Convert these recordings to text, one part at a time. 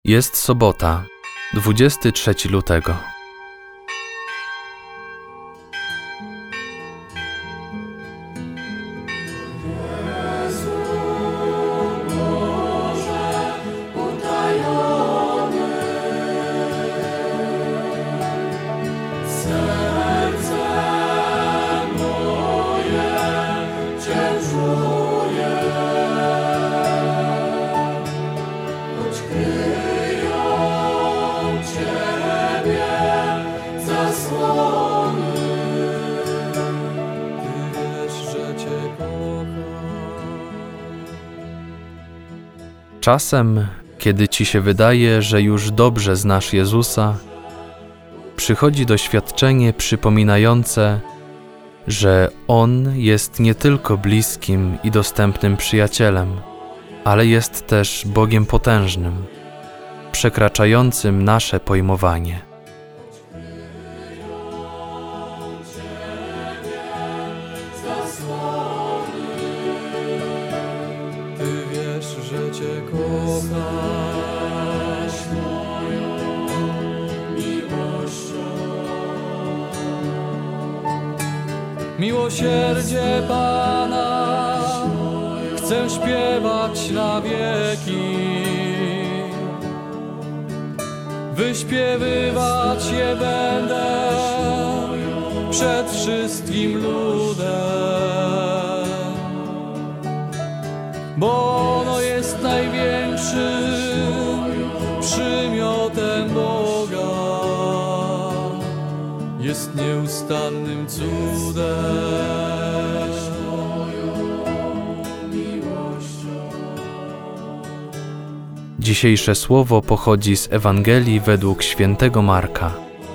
Jest sobota, 23 lutego. Czasem, kiedy ci się wydaje, że już dobrze znasz Jezusa, przychodzi doświadczenie przypominające, że On jest nie tylko bliskim i dostępnym przyjacielem, ale jest też Bogiem potężnym, przekraczającym nasze pojmowanie. Że Cię kochasz moją miłością. Miłosierdzie Pana chcę śpiewać na wieki, wyśpiewywać je będę przed wszystkim ludem, bo ono jest największym przymiotem Boga, jest nieustannym cudem. Dzisiejsze słowo pochodzi z Ewangelii według świętego Marka.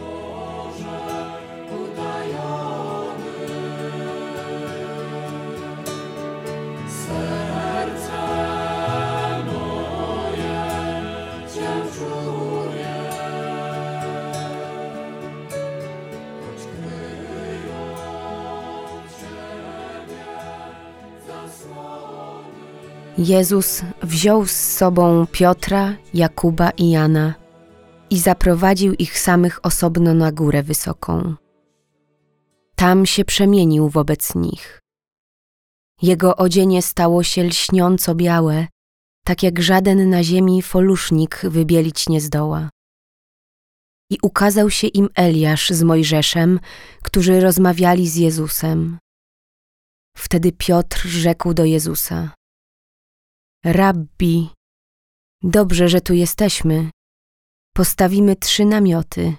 Jezus wziął z sobą Piotra, Jakuba i Jana i zaprowadził ich samych osobno na górę wysoką. Tam się przemienił wobec nich. Jego odzienie stało się lśniąco białe, tak jak żaden na ziemi folusznik wybielić nie zdoła. I ukazał się im Eliasz z Mojżeszem, którzy rozmawiali z Jezusem. Wtedy Piotr rzekł do Jezusa: Rabbi, dobrze, że tu jesteśmy. Postawimy 3 namioty.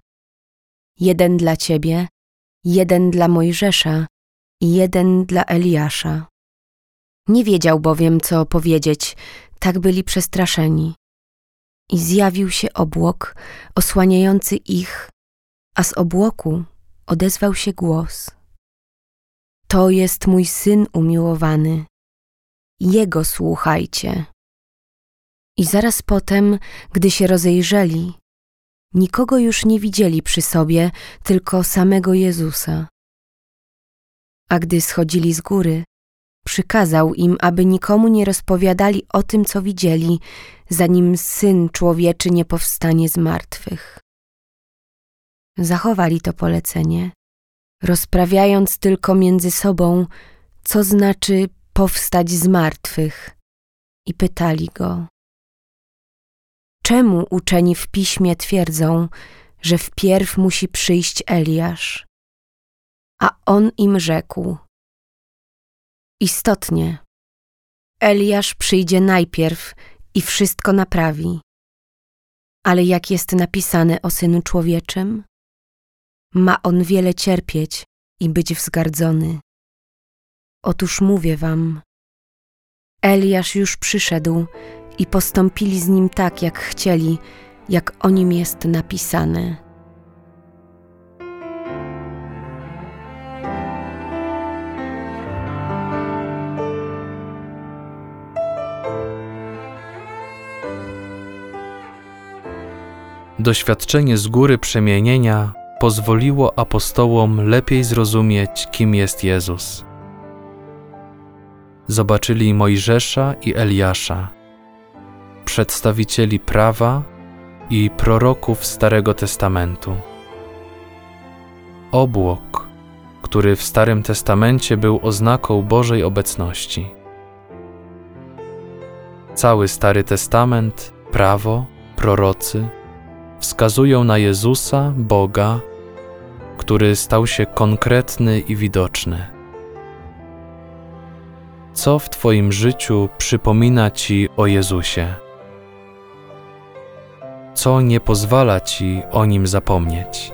1 dla Ciebie, 1 dla Mojżesza i 1 dla Eliasza. Nie wiedział bowiem, co powiedzieć, tak byli przestraszeni. I zjawił się obłok osłaniający ich, a z obłoku odezwał się głos: To jest mój Syn umiłowany. Jego słuchajcie. I zaraz potem, gdy się rozejrzeli, nikogo już nie widzieli przy sobie, tylko samego Jezusa. A gdy schodzili z góry, przykazał im, aby nikomu nie rozpowiadali o tym, co widzieli, zanim Syn Człowieczy nie powstanie z martwych. Zachowali to polecenie, rozprawiając tylko między sobą, co znaczy powstać z martwych, i pytali go: Czemu uczeni w Piśmie twierdzą, że wpierw musi przyjść Eliasz? A on im rzekł: Istotnie, Eliasz przyjdzie najpierw i wszystko naprawi. Ale jak jest napisane o Synu Człowieczym? Ma on wiele cierpieć i być wzgardzony. Otóż mówię wam, Eliasz już przyszedł i postąpili z nim tak, jak chcieli, jak o nim jest napisane. Doświadczenie z góry przemienienia pozwoliło apostołom lepiej zrozumieć, kim jest Jezus. Zobaczyli Mojżesza i Eliasza, przedstawicieli prawa i proroków Starego Testamentu. Obłok, który w Starym Testamencie był oznaką Bożej obecności. Cały Stary Testament, prawo, prorocy wskazują na Jezusa, Boga, który stał się konkretny i widoczny. Co w Twoim życiu przypomina Ci o Jezusie? Co nie pozwala Ci o Nim zapomnieć?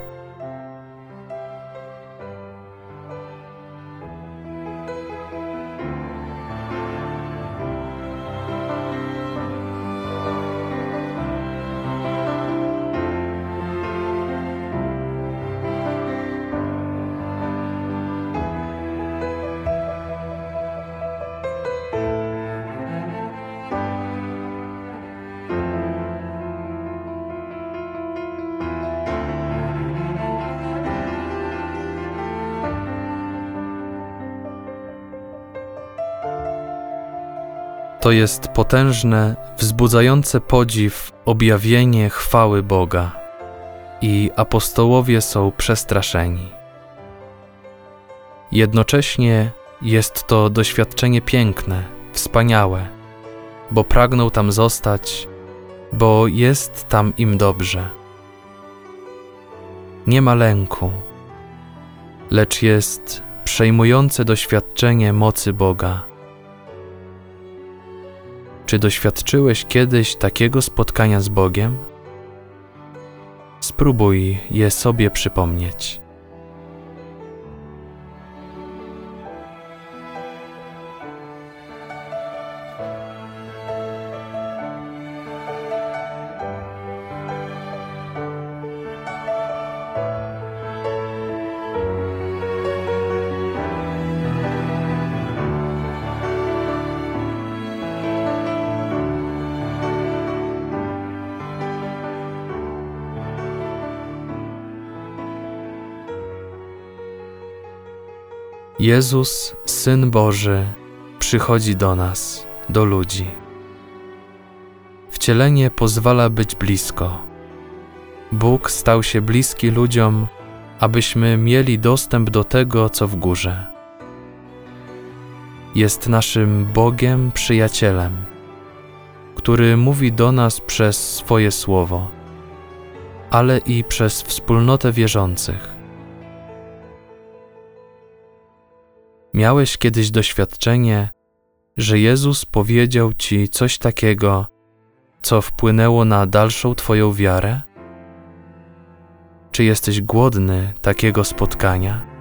To jest potężne, wzbudzające podziw objawienie chwały Boga i apostołowie są przestraszeni. Jednocześnie jest to doświadczenie piękne, wspaniałe, bo pragną tam zostać, bo jest tam im dobrze. Nie ma lęku, lecz jest przejmujące doświadczenie mocy Boga. Czy doświadczyłeś kiedyś takiego spotkania z Bogiem? Spróbuj je sobie przypomnieć. Jezus, Syn Boży, przychodzi do nas, do ludzi. Wcielenie pozwala być blisko. Bóg stał się bliski ludziom, abyśmy mieli dostęp do tego, co w górze. Jest naszym Bogiem, przyjacielem, który mówi do nas przez swoje słowo, ale i przez wspólnotę wierzących. Miałeś kiedyś doświadczenie, że Jezus powiedział Ci coś takiego, co wpłynęło na dalszą Twoją wiarę? Czy jesteś głodny takiego spotkania?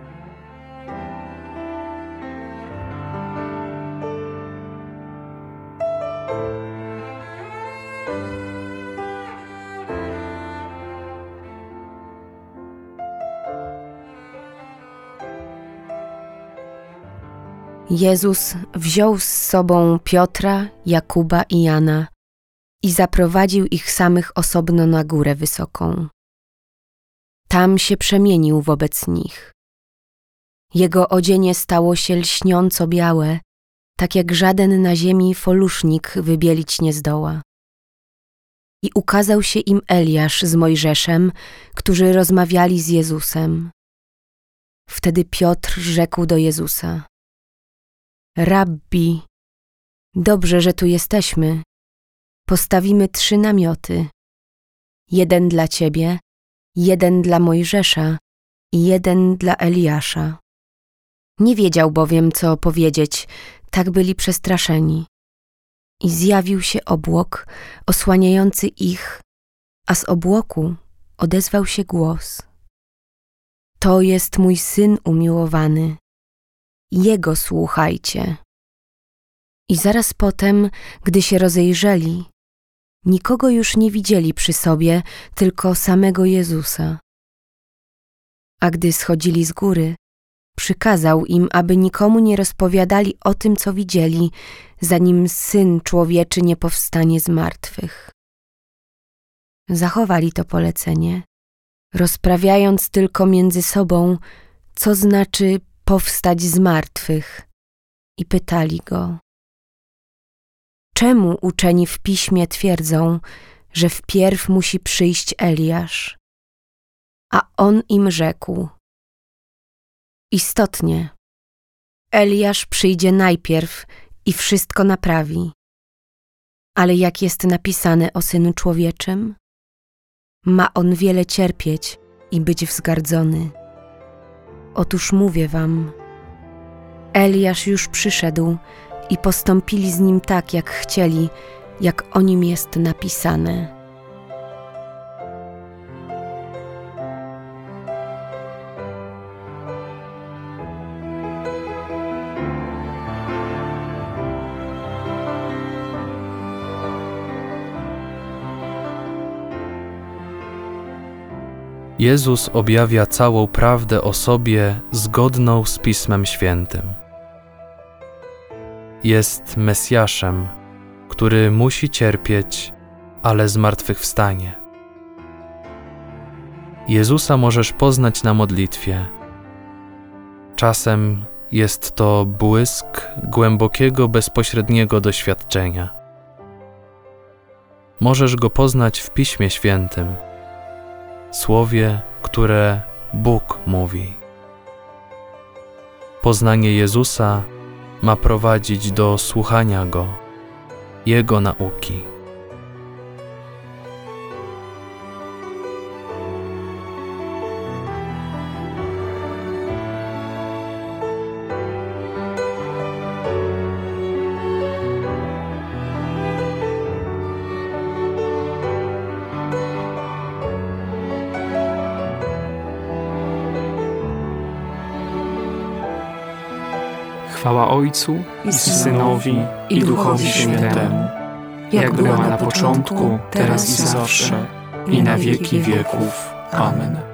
Jezus wziął z sobą Piotra, Jakuba i Jana i zaprowadził ich samych osobno na górę wysoką. Tam się przemienił wobec nich. Jego odzienie stało się lśniąco białe, tak jak żaden na ziemi folusznik wybielić nie zdoła. I ukazał się im Eliasz z Mojżeszem, którzy rozmawiali z Jezusem. Wtedy Piotr rzekł do Jezusa: Rabbi, dobrze, że tu jesteśmy. Postawimy 3 namioty. 1 dla Ciebie, 1 dla Mojżesza i 1 dla Eliasza. Nie wiedział bowiem, co powiedzieć, tak byli przestraszeni. I zjawił się obłok osłaniający ich, a z obłoku odezwał się głos: To jest mój Syn umiłowany. Jego słuchajcie. I zaraz potem, gdy się rozejrzeli, nikogo już nie widzieli przy sobie, tylko samego Jezusa. A gdy schodzili z góry, przykazał im, aby nikomu nie rozpowiadali o tym, co widzieli, zanim Syn Człowieczy nie powstanie z martwych. Zachowali to polecenie, rozprawiając tylko między sobą, co znaczy powstać z martwych, i pytali go: Czemu uczeni w Piśmie twierdzą, że wpierw musi przyjść Eliasz. A on im rzekł: istotnie, Eliasz przyjdzie najpierw i wszystko naprawi. Ale jak jest napisane o Synu Człowieczym? Ma on wiele cierpieć i być wzgardzony. Otóż mówię wam, Eliasz już przyszedł i postąpili z nim tak, jak chcieli, jak o nim jest napisane. Jezus objawia całą prawdę o sobie zgodną z Pismem Świętym. Jest Mesjaszem, który musi cierpieć, ale zmartwychwstanie. Jezusa możesz poznać na modlitwie. Czasem jest to błysk głębokiego, bezpośredniego doświadczenia. Możesz Go poznać w Piśmie Świętym, słowie, które Bóg mówi. Poznanie Jezusa ma prowadzić do słuchania Go, Jego nauki. Chwała Ojcu i Synowi i Duchowi Świętemu, jak była na początku, teraz i zawsze, i na wieki wieków. Amen.